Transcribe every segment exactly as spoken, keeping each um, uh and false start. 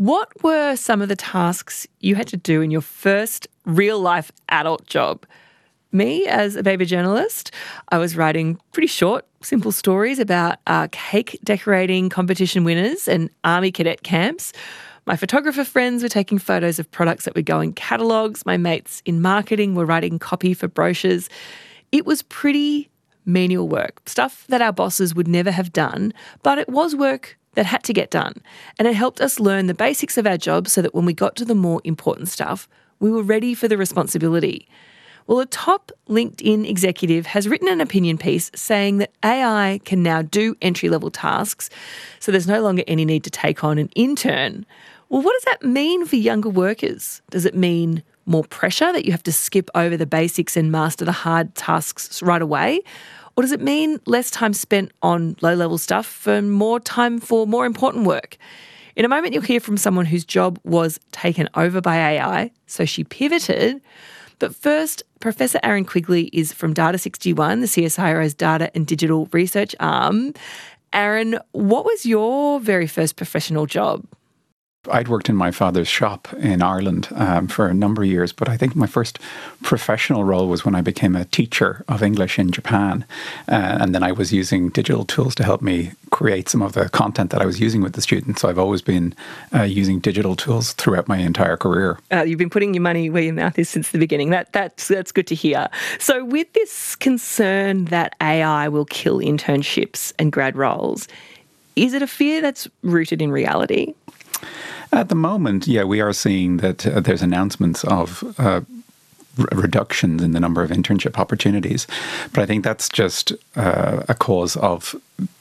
What were some of the tasks you had to do in your first real-life adult job? Me, as a baby journalist, I was writing pretty short, simple stories about uh, cake decorating competition winners and army cadet camps. My photographer friends were taking photos of products that would go in catalogues. My mates in marketing were writing copy for brochures. It was pretty menial work, stuff that our bosses would never have done, but it was work that had to get done. And it helped us learn the basics of our job so that when we got to the more important stuff, we were ready for the responsibility. Well, a top LinkedIn executive has written an opinion piece saying that A I can now do entry-level tasks, so there's no longer any need to take on an intern. Well, what does that mean for younger workers? Does it mean more pressure that you have to skip over the basics and master the hard tasks right away? Or does it mean less time spent on low-level stuff for more time for more important work? In a moment, you'll hear from someone whose job was taken over by A I, so she pivoted. But first, Professor Aaron Quigley is from Data sixty-one, the C S I R O's data and digital research arm. Aaron, what was your very first professional job? I'd worked in my father's shop in Ireland um, for a number of years, but I think my first professional role was when I became a teacher of English in Japan. Uh, and then I was using digital tools to help me create some of the content that I was using with the students. So I've always been uh, using digital tools throughout my entire career. Uh, you've been putting your money where your mouth is since the beginning. That that's that's good to hear. So with this concern that A I will kill internships and grad roles, is it a fear that's rooted in reality? At the moment, yeah, we are seeing that uh, there's announcements of uh, r- reductions in the number of internship opportunities. But I think that's just uh, a cause of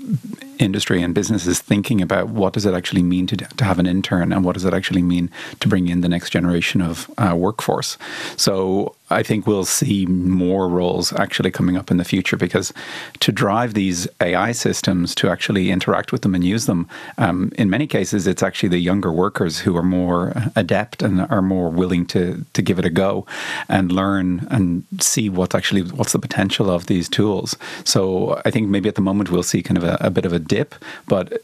industry and businesses thinking about what does it actually mean to, to have an intern and what does it actually mean to bring in the next generation of uh, workforce. So I think we'll see more roles actually coming up in the future, because to drive these A I systems to actually interact with them and use them, um, in many cases, it's actually the younger workers who are more adept and are more willing to to give it a go and learn and see what's actually what's the potential of these tools. So I think maybe at the moment we'll see kind of a, a bit of a dip, but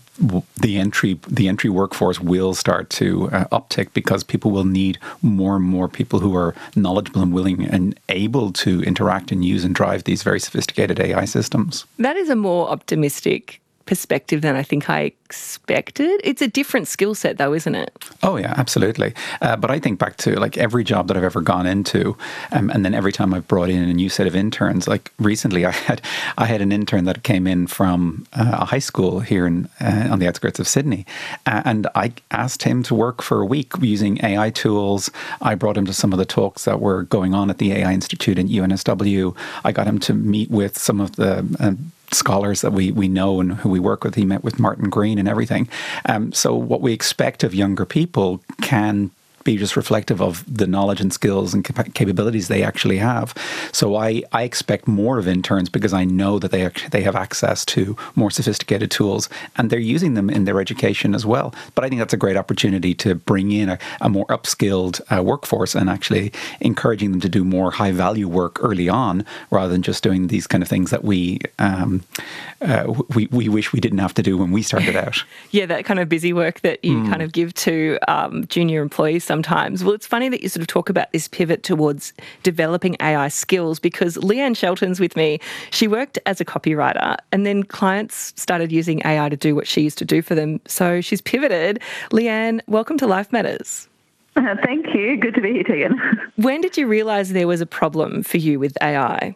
the entry the entry workforce will start to uh, uptick, because people will need more and more people who are knowledgeable and willing and able to interact and use and drive these very sophisticated A I systems. That is a more optimistic perspective than I think I expected. It's a different skill set though, isn't it? Oh yeah, absolutely. Uh, but I think back to like every job that I've ever gone into, um, and then every time I've brought in a new set of interns. Like recently, I had I had an intern that came in from uh, a high school here in uh, on the outskirts of Sydney, uh, and I asked him to work for a week using A I tools. I brought him to some of the talks that were going on at the A I Institute in U N S W. I got him to meet with some of the uh, scholars that we we know and who we work with. He met with Martin Green and everything. Um, so what we expect of younger people can be just reflective of the knowledge and skills and cap- capabilities they actually have. So I, I expect more of interns, because I know that they act- they have access to more sophisticated tools and they're using them in their education as well. But I think that's a great opportunity to bring in a, a more upskilled uh, workforce and actually encouraging them to do more high value work early on, rather than just doing these kind of things that we um, uh, we, we wish we didn't have to do when we started out. Yeah, that kind of busy work that you mm. kind of give to um, junior employees sometimes. Well, it's funny that you sort of talk about this pivot towards developing A I skills, because Leanne Shelton's with me. She worked as a copywriter and then clients started using A I to do what she used to do for them. So she's pivoted. Leanne, welcome to Life Matters. Uh, thank you. Good to be here, Tegan. When did you realise there was a problem for you with A I?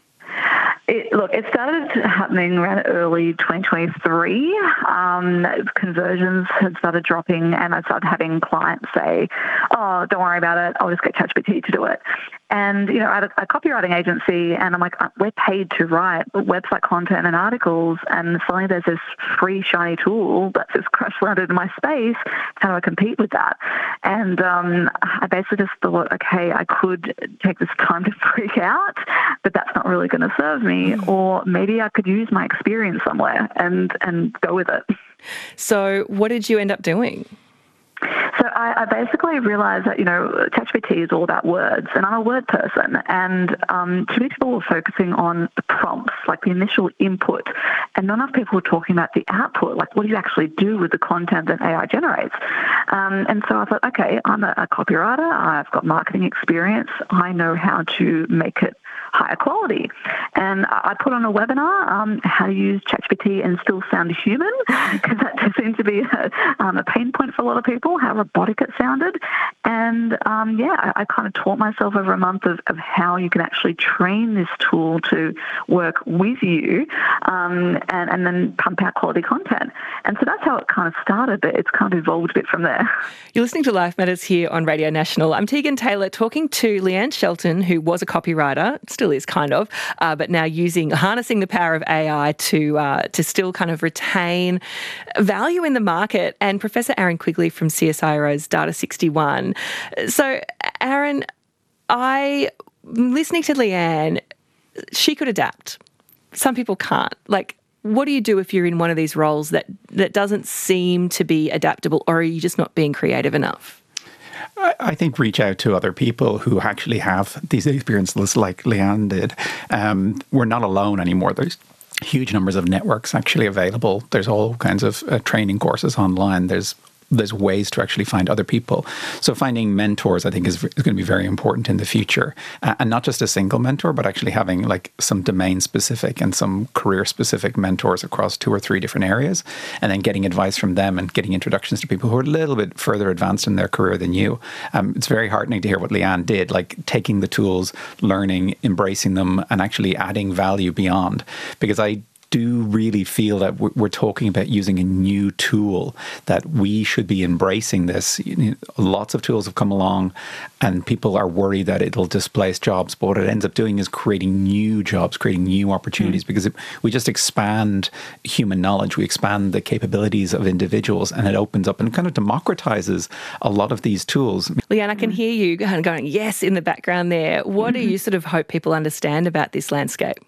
It, look, it started happening around early twenty twenty-three. Um, conversions had started dropping, and I started having clients say, "Oh, don't worry about it. I'll just get ChatGPT to do it." And, you know, I had a, a copywriting agency, and I'm like, we're paid to write website content and articles, and suddenly there's this free, shiny tool that's just crash landed in my space. How do I compete with that? And um, I basically just thought, okay, I could take this time to freak out, but that's not really going to serve me. Or maybe I could use my experience somewhere and, and go with it. So what did you end up doing? So I, I basically realised that, you know, ChatGPT is all about words, and I'm a word person, and um, too many people were focusing on the prompts, like the initial input, and not enough people were talking about the output, like what do you actually do with the content that A I generates. Um, and so I thought, okay, I'm a, a copywriter. I've got marketing experience. I know how to make it higher quality. And I put on a webinar, um, how to use ChatGPT and still sound human, because that seemed to be a, um, a pain point for a lot of people, how robotic it sounded. And um, yeah, I, I kind of taught myself over a month of, of how you can actually train this tool to work with you um, and, and then pump out quality content. And so that's how it kind of started, but it's kind of evolved a bit from there. You're listening to Life Matters here on Radio National. I'm Tegan Taylor talking to Leanne Shelton, who was a copywriter, still is kind of, uh, but now using, harnessing the power of A I to uh, to still kind of retain value in the market, and Professor Aaron Quigley from C S I R O's Data sixty-one. So, Aaron, I, listening to Leanne, she could adapt. Some people can't. Like, what do you do if you're in one of these roles that, that doesn't seem to be adaptable, or are you just not being creative enough? I think reach out to other people who actually have these experiences like Leanne did. Um, we're not alone anymore. There's huge numbers of networks actually available. There's all kinds of uh, training courses online. There's there's ways to actually find other people. So finding mentors, I think, is, is going to be very important in the future. Uh, and not just a single mentor, but actually having like some domain specific and some career specific mentors across two or three different areas, and then getting advice from them and getting introductions to people who are a little bit further advanced in their career than you. Um, it's very heartening to hear what Leanne did, like taking the tools, learning, embracing them, and actually adding value beyond. Because I do really feel that we're talking about using a new tool, that we should be embracing this. You know, lots of tools have come along and people are worried that it'll displace jobs, but what it ends up doing is creating new jobs, creating new opportunities, mm. because it, we just expand human knowledge, we expand the capabilities of individuals, and it opens up and kind of democratizes a lot of these tools. Leanne, I can hear you kind of going, yes, in the background there. What do you sort of hope people understand about this landscape?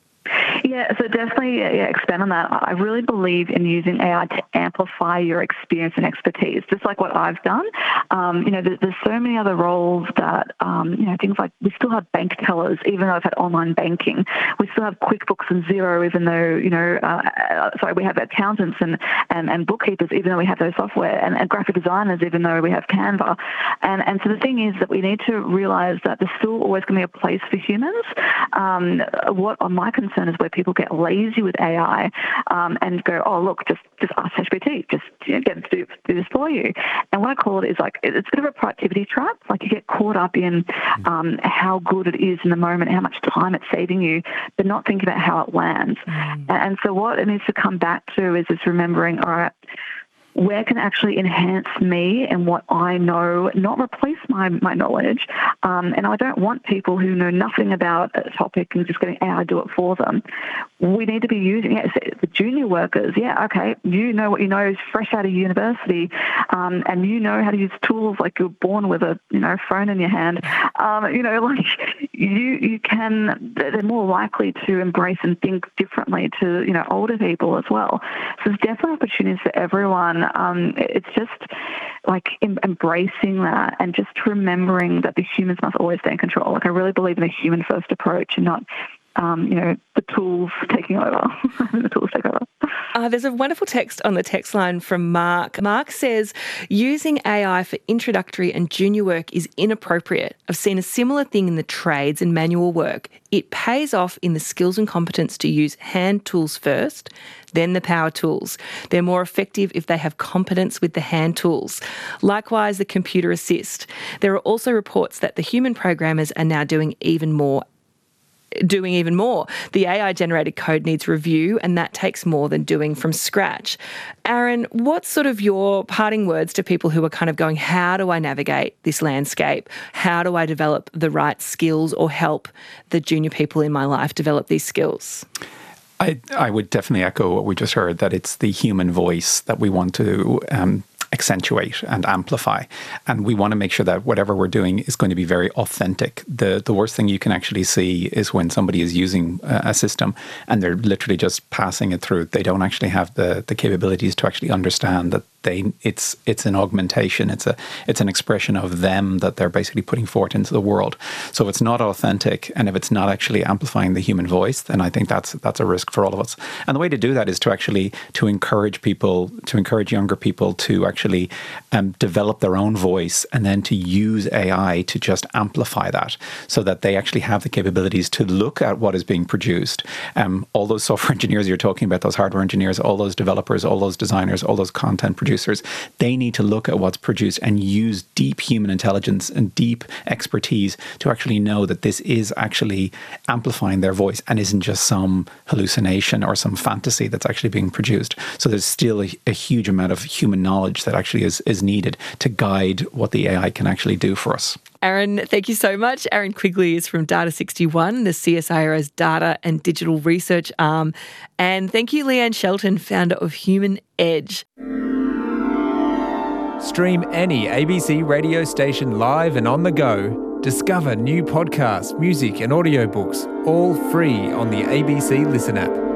Yeah, so definitely yeah, expand on that. I really believe in using A I to amplify your experience and expertise, just like what I've done. Um, you know, there's, there's so many other roles that, um, you know, things like we still have bank tellers, even though I've had online banking. We still have QuickBooks and Xero, even though, you know, uh, sorry, we have accountants and, and, and bookkeepers, even though we have those software, and, and graphic designers, even though we have Canva. And, and so the thing is that we need to realize that there's still always going to be a place for humans. Um, what my concern is where people get lazy with A I um, and go, oh, look, just just ask ChatGPT, just you know, get it to do, do this for you. And what I call it is like, it's a bit of a productivity trap. Like you get caught up in um, how good it is in the moment, how much time it's saving you, but not thinking about how it lands. Mm. And, and so what it needs to come back to is just remembering, all right, where can actually enhance me and what I know, not replace my, my knowledge. Um, and I don't want people who know nothing about a topic and just getting A I to do it for them. We need to be using yeah, the junior workers. Yeah, okay, you know what you know is fresh out of university, um, and you know how to use tools like you're born with a you know phone in your hand. Um, you know, like you you can. They're more likely to embrace and think differently to you know older people as well. So there's definitely opportunities for everyone. Um, it's just like em- embracing that and just remembering that the humans must always stay in control. Like I really believe in a human-first approach and not, um, you know, the tools taking over. the tools take over. Uh, there's a wonderful text on the text line from Mark. Mark says, using A I for introductory and junior work is inappropriate. I've seen a similar thing in the trades and manual work. It pays off in the skills and competence to use hand tools first, then the power tools. They're more effective if they have competence with the hand tools. Likewise, the computer assist. There are also reports that the human programmers are now doing even more doing even more. The A I-generated code needs review, and that takes more than doing from scratch. Aaron, what's sort of your parting words to people who are kind of going, how do I navigate this landscape? How do I develop the right skills or help the junior people in my life develop these skills? I, I would definitely echo what we just heard, that it's the human voice that we want to um, accentuate and amplify. And we want to make sure that whatever we're doing is going to be very authentic. The the worst thing you can actually see is when somebody is using a system and they're literally just passing it through. They don't actually have the, the capabilities to actually understand that they it's it's an augmentation. It's a it's an expression of them that they're basically putting forth into the world. So if it's not authentic, and if it's not actually amplifying the human voice, then I think that's that's a risk for all of us. And the way to do that is to actually to encourage people, to encourage younger people to actually um, develop their own voice, and then to use A I to just amplify that, so that they actually have the capabilities to look at what is being produced. Um, all those software engineers you're talking about, those hardware engineers, all those developers, all those designers, all those content producers, they need to look at what's produced and use deep human intelligence and deep expertise to actually know that this is actually amplifying their voice and isn't just some hallucination or some fantasy that's actually being produced. So there's still a, a huge amount of human knowledge that actually is, is needed to guide what the A I can actually do for us. Aaron, thank you so much. Aaron Quigley is from Data sixty-one, the C S I R O's data and digital research arm. And thank you, Leanne Shelton, founder of Human Edge. Stream any A B C radio station live and on the go. Discover new podcasts, music and audiobooks, all free on the A B C Listen app.